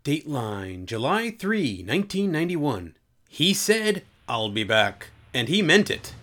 Dateline, July 3, 1991. He said, "I'll be back." And he meant it.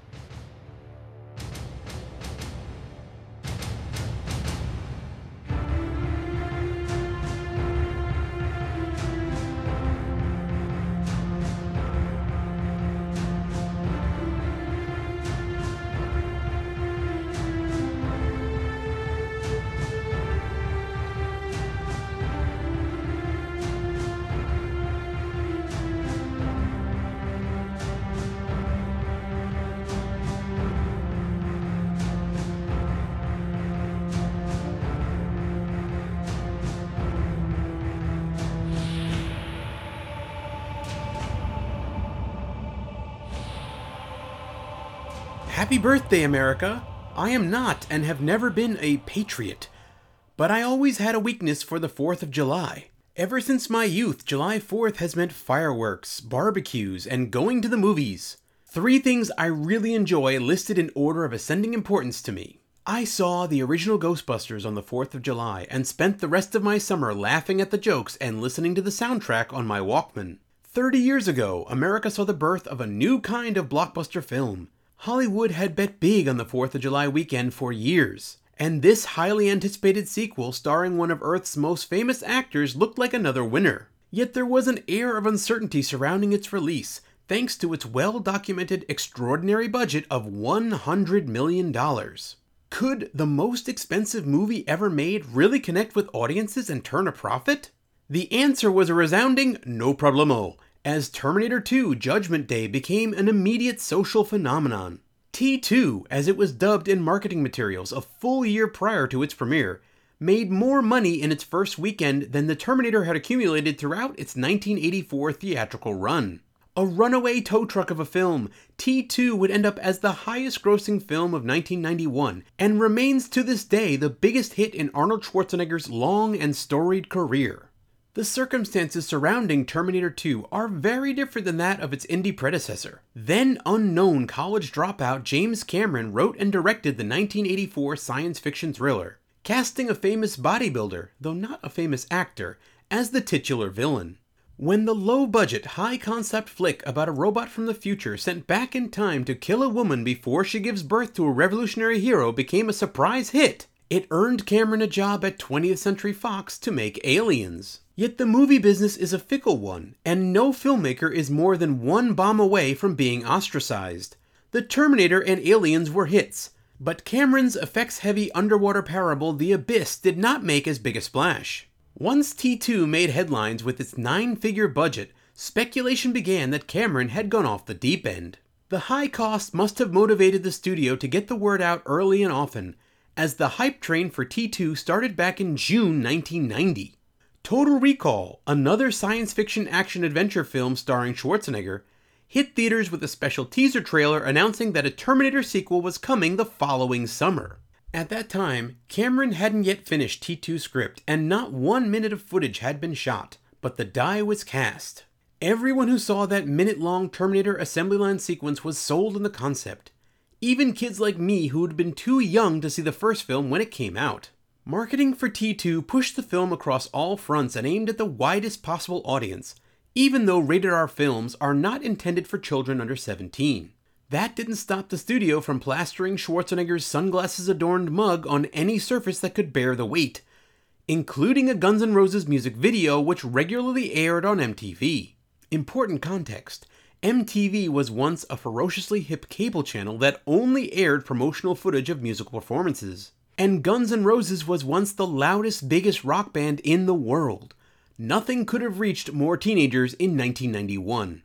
Happy birthday, America! I am not and have never been a patriot, but I always had a weakness for the 4th of July. Ever since my youth, July 4th has meant fireworks, barbecues, and going to the movies. 3 things I really enjoy listed in order of ascending importance to me. I saw the original Ghostbusters on the 4th of July and spent the rest of my summer laughing at the jokes and listening to the soundtrack on my Walkman. 30 years ago, America saw the birth of a new kind of blockbuster film. Hollywood had bet big on the 4th of July weekend for years, and this highly anticipated sequel starring one of Earth's most famous actors looked like another winner. Yet there was an air of uncertainty surrounding its release, thanks to its well-documented extraordinary budget of $100 million. Could the most expensive movie ever made really connect with audiences and turn a profit? The answer was a resounding no problemo, as Terminator 2 Judgment Day became an immediate social phenomenon. T2, as it was dubbed in marketing materials a full year prior to its premiere, made more money in its first weekend than the Terminator had accumulated throughout its 1984 theatrical run. A runaway tow truck of a film, T2 would end up as the highest grossing film of 1991 and remains to this day the biggest hit in Arnold Schwarzenegger's long and storied career. The circumstances surrounding Terminator 2 are very different than that of its indie predecessor. Then unknown college dropout James Cameron wrote and directed the 1984 science fiction thriller, casting a famous bodybuilder, though not a famous actor, as the titular villain. When the low-budget, high-concept flick about a robot from the future sent back in time to kill a woman before she gives birth to a revolutionary hero became a surprise hit, it earned Cameron a job at 20th Century Fox to make Aliens. Yet the movie business is a fickle one, and no filmmaker is more than one bomb away from being ostracized. The Terminator and Aliens were hits, but Cameron's effects-heavy underwater parable The Abyss did not make as big a splash. Once T2 made headlines with its 9-figure budget, speculation began that Cameron had gone off the deep end. The high cost must have motivated the studio to get the word out early and often, as the hype train for T2 started back in June 1990. Total Recall, another science fiction action-adventure film starring Schwarzenegger, hit theaters with a special teaser trailer announcing that a Terminator sequel was coming the following summer. At that time, Cameron hadn't yet finished T2's script, and not 1 minute of footage had been shot, but the die was cast. Everyone who saw that minute-long Terminator assembly line sequence was sold on the concept. Even kids like me who had been too young to see the first film when it came out. Marketing for T2 pushed the film across all fronts and aimed at the widest possible audience, even though rated R films are not intended for children under 17. That didn't stop the studio from plastering Schwarzenegger's sunglasses-adorned mug on any surface that could bear the weight, including a Guns N' Roses music video which regularly aired on MTV. Important context: MTV was once a ferociously hip cable channel that only aired promotional footage of musical performances. And Guns N' Roses was once the loudest, biggest rock band in the world. Nothing could have reached more teenagers in 1991.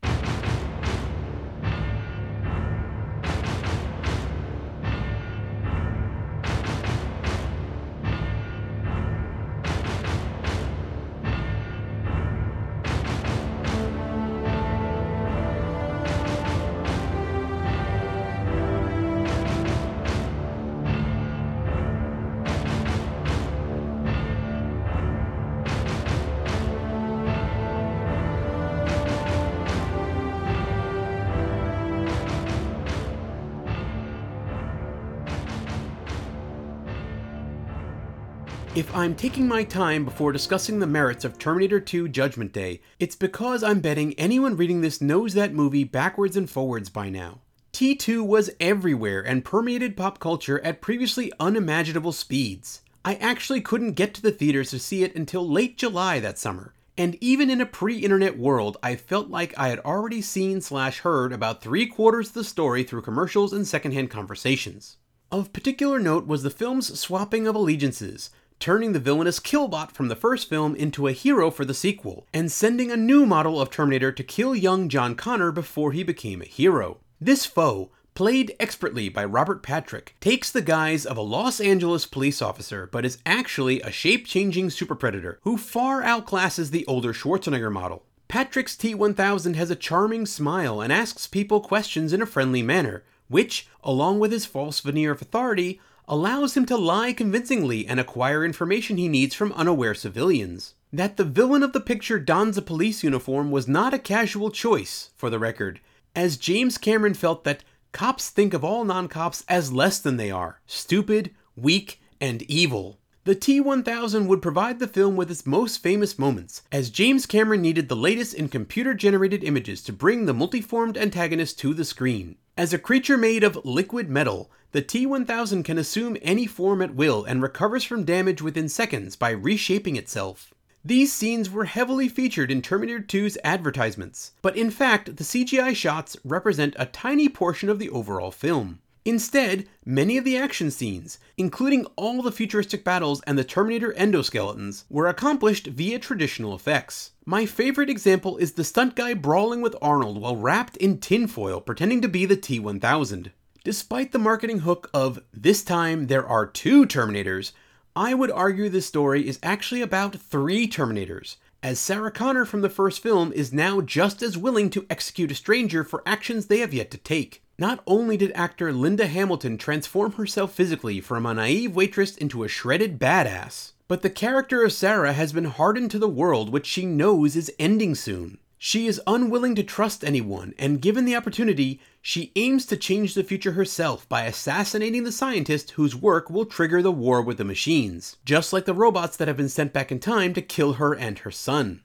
If I'm taking my time before discussing the merits of Terminator 2 Judgment Day, it's because I'm betting anyone reading this knows that movie backwards and forwards by now. T2 was everywhere and permeated pop culture at previously unimaginable speeds. I actually couldn't get to the theaters to see it until late July that summer. And even in a pre-internet world, I felt like I had already seen/heard about 3/4 of the story through commercials and secondhand conversations. Of particular note was the film's swapping of allegiances, turning the villainous Killbot from the first film into a hero for the sequel, and sending a new model of Terminator to kill young John Connor before he became a hero. This foe, played expertly by Robert Patrick, takes the guise of a Los Angeles police officer, but is actually a shape-changing super predator who far outclasses the older Schwarzenegger model. Patrick's T-1000 has a charming smile and asks people questions in a friendly manner, which, along with his false veneer of authority, allows him to lie convincingly and acquire information he needs from unaware civilians. That the villain of the picture dons a police uniform was not a casual choice, for the record, as James Cameron felt that cops think of all non-cops as less than they are, stupid, weak, and evil. The T-1000 would provide the film with its most famous moments, as James Cameron needed the latest in computer-generated images to bring the multiformed antagonist to the screen. As a creature made of liquid metal, the T-1000 can assume any form at will and recovers from damage within seconds by reshaping itself. These scenes were heavily featured in Terminator 2's advertisements, but in fact, the CGI shots represent a tiny portion of the overall film. Instead, many of the action scenes, including all the futuristic battles and the Terminator endoskeletons, were accomplished via traditional effects. My favorite example is the stunt guy brawling with Arnold while wrapped in tinfoil pretending to be the T-1000. Despite the marketing hook of "this time there are 2 Terminators," I would argue this story is actually about 3 Terminators, as Sarah Connor from the first film is now just as willing to execute a stranger for actions they have yet to take. Not only did actor Linda Hamilton transform herself physically from a naive waitress into a shredded badass, but the character of Sarah has been hardened to the world which she knows is ending soon. She is unwilling to trust anyone, and given the opportunity, she aims to change the future herself by assassinating the scientist whose work will trigger the war with the machines, just like the robots that have been sent back in time to kill her and her son.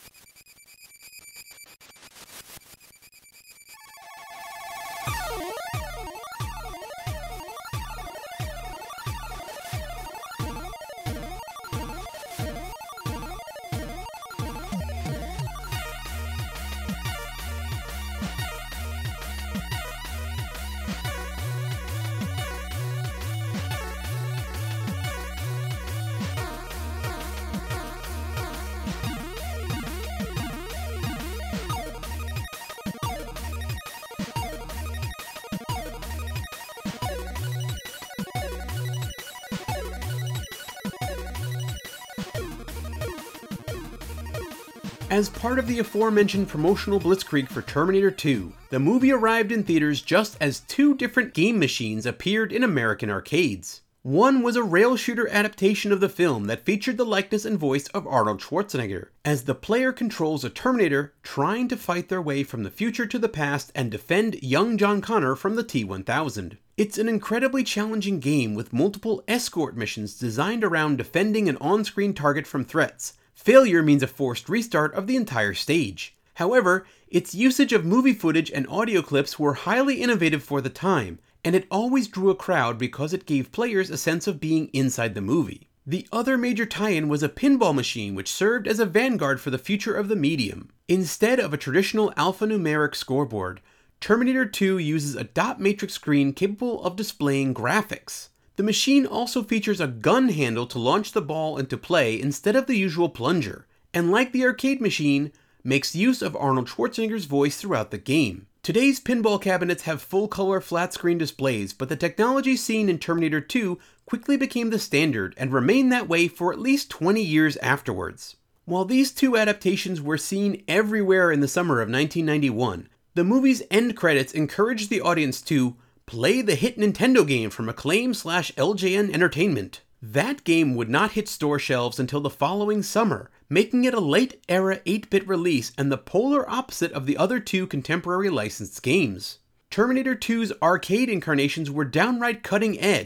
As part of the aforementioned promotional blitzkrieg for Terminator 2, the movie arrived in theaters just as 2 different game machines appeared in American arcades. One was a rail shooter adaptation of the film that featured the likeness and voice of Arnold Schwarzenegger, as the player controls a Terminator trying to fight their way from the future to the past and defend young John Connor from the T-1000. It's an incredibly challenging game with multiple escort missions designed around defending an on-screen target from threats. Failure means a forced restart of the entire stage. However, its usage of movie footage and audio clips were highly innovative for the time, and it always drew a crowd because it gave players a sense of being inside the movie. The other major tie-in was a pinball machine which served as a vanguard for the future of the medium. Instead of a traditional alphanumeric scoreboard, Terminator 2 uses a dot matrix screen capable of displaying graphics. The machine also features a gun handle to launch the ball into play instead of the usual plunger, and like the arcade machine, makes use of Arnold Schwarzenegger's voice throughout the game. Today's pinball cabinets have full-color flat-screen displays, but the technology seen in Terminator 2 quickly became the standard and remained that way for at least 20 years afterwards. While these 2 adaptations were seen everywhere in the summer of 1991, the movie's end credits encouraged the audience to play the hit Nintendo game from Acclaim/LJN Entertainment. That game would not hit store shelves until the following summer, making it a late-era 8-bit release and the polar opposite of the other 2 contemporary licensed games. Terminator 2's arcade incarnations were downright cutting edge,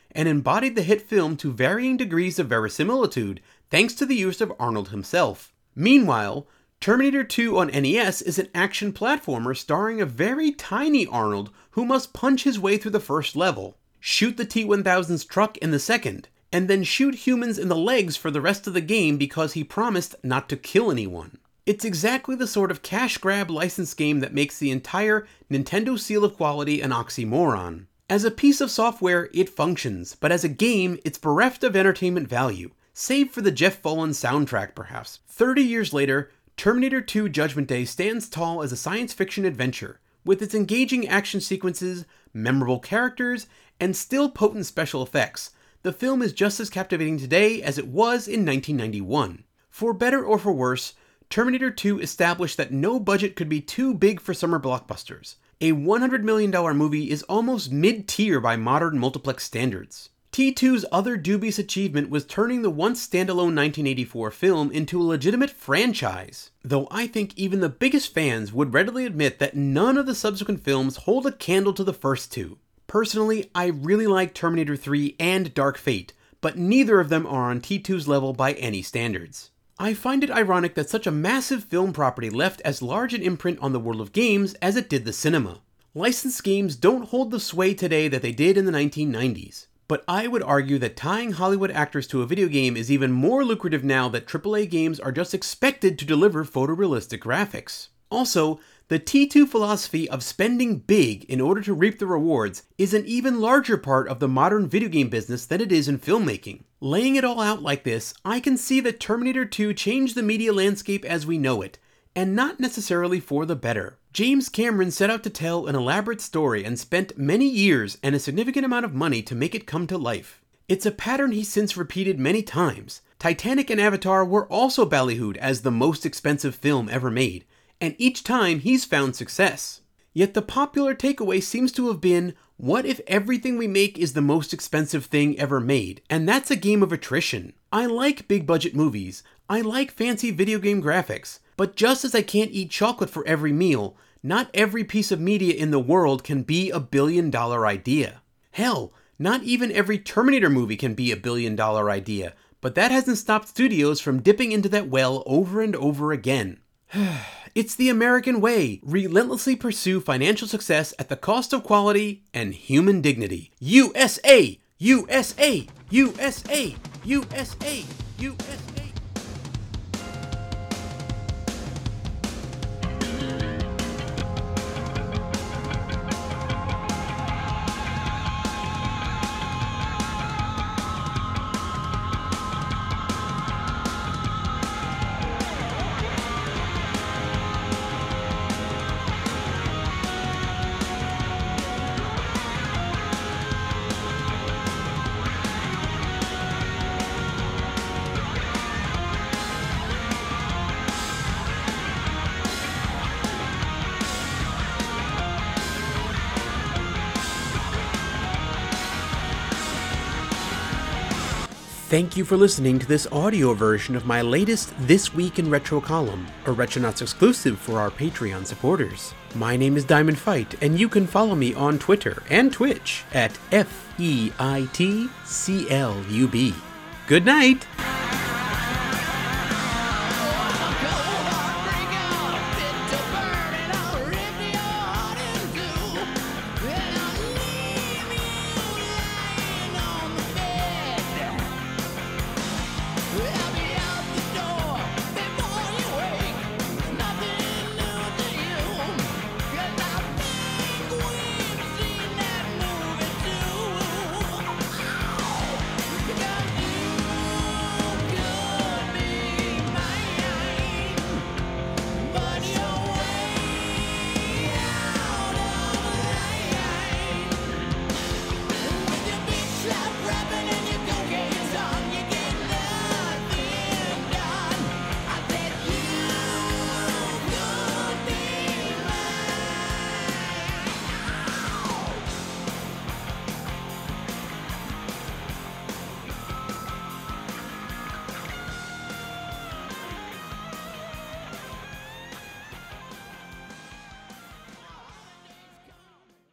and embodied the hit film to varying degrees of verisimilitude thanks to the use of Arnold himself. Meanwhile, Terminator 2 on NES is an action platformer starring a very tiny Arnold who must punch his way through the first level, shoot the T-1000's truck in the second, and then shoot humans in the legs for the rest of the game because he promised not to kill anyone. It's exactly the sort of cash grab license game that makes the entire Nintendo seal of quality an oxymoron. As a piece of software, it functions, but as a game, it's bereft of entertainment value, save for the Jeff Follin soundtrack perhaps. 30 years later, Terminator 2 Judgment Day stands tall as a science fiction adventure, with its engaging action sequences, memorable characters, and still potent special effects. The film is just as captivating today as it was in 1991. For better or for worse, Terminator 2 established that no budget could be too big for summer blockbusters. A $100 million movie is almost mid-tier by modern multiplex standards. T2's other dubious achievement was turning the once standalone 1984 film into a legitimate franchise, though I think even the biggest fans would readily admit that none of the subsequent films hold a candle to the first two. Personally, I really like Terminator 3 and Dark Fate, but neither of them are on T2's level by any standards. I find it ironic that such a massive film property left as large an imprint on the world of games as it did the cinema. Licensed games don't hold the sway today that they did in the 1990s. But I would argue that tying Hollywood actors to a video game is even more lucrative now that AAA games are just expected to deliver photorealistic graphics. Also, the T2 philosophy of spending big in order to reap the rewards is an even larger part of the modern video game business than it is in filmmaking. Laying it all out like this, I can see that Terminator 2 changed the media landscape as we know it, and not necessarily for the better. James Cameron set out to tell an elaborate story and spent many years and a significant amount of money to make it come to life. It's a pattern he's since repeated many times. Titanic and Avatar were also ballyhooed as the most expensive film ever made, and each time he's found success. Yet the popular takeaway seems to have been, what if everything we make is the most expensive thing ever made? And that's a game of attrition. I like big budget movies, I like fancy video game graphics, but just as I can't eat chocolate for every meal, not every piece of media in the world can be a billion-dollar idea. Hell, not even every Terminator movie can be a billion-dollar idea, but that hasn't stopped studios from dipping into that well over and over again. It's the American way. Relentlessly pursue financial success at the cost of quality and human dignity. USA! USA! USA! USA! USA! Thank you for listening to this audio version of my latest This Week in Retro column, a Retronauts exclusive for our Patreon supporters. My name is Diamond Fight, and you can follow me on Twitter and Twitch at FEITCLUB. Good night!